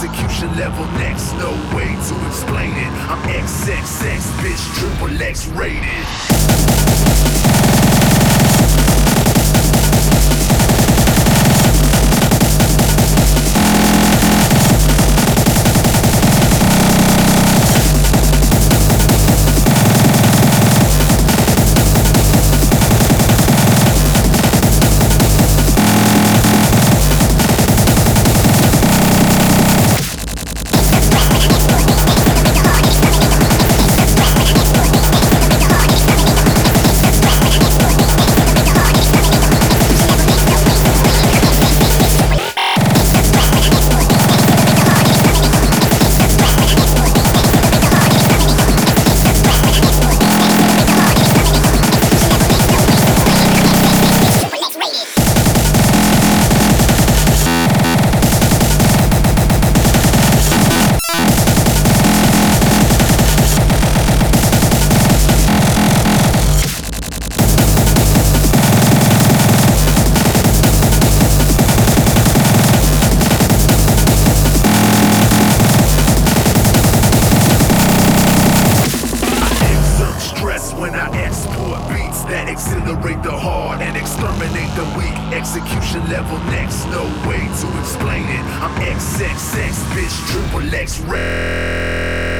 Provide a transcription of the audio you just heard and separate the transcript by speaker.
Speaker 1: execution level next, no way to explain it. I'm XXX, bitch, triple X rated. When I export beats that accelerate the hard and exterminate the weak. Execution level next, no way to explain it. I'm XXX, bitch, triple X red.